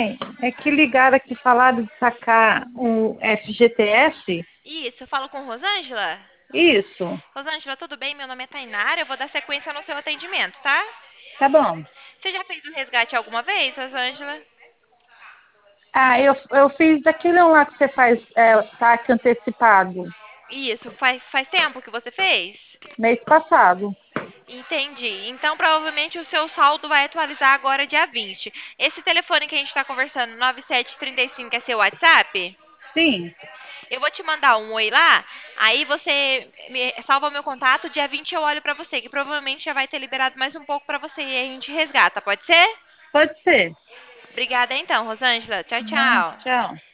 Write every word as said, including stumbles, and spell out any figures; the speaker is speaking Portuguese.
Ai, é que ligaram aqui, falaram de sacar o F G T S? Isso, eu falo com Rosângela? Isso, Rosângela, tudo bem? Meu nome é Tainara, eu vou dar sequência no seu atendimento, tá? tá bom. Você já fez o resgate alguma vez, Rosângela? Ah, eu, eu fiz daquele um lá que você faz é, saque antecipado, Isso, faz, faz tempo que você fez? mês passado. Entendi. Então, provavelmente o seu saldo vai atualizar agora dia vinte. Esse telefone que a gente está conversando, nove sete três cinco, é seu WhatsApp? Sim, Eu vou te mandar um oi lá, aí você me salva meu contato, dia vinte eu olho pra você, que provavelmente já vai ter liberado mais um pouco pra você e a gente resgata, pode ser? pode ser. Obrigada então, Rosângela. Tchau, Não, tchau. tchau.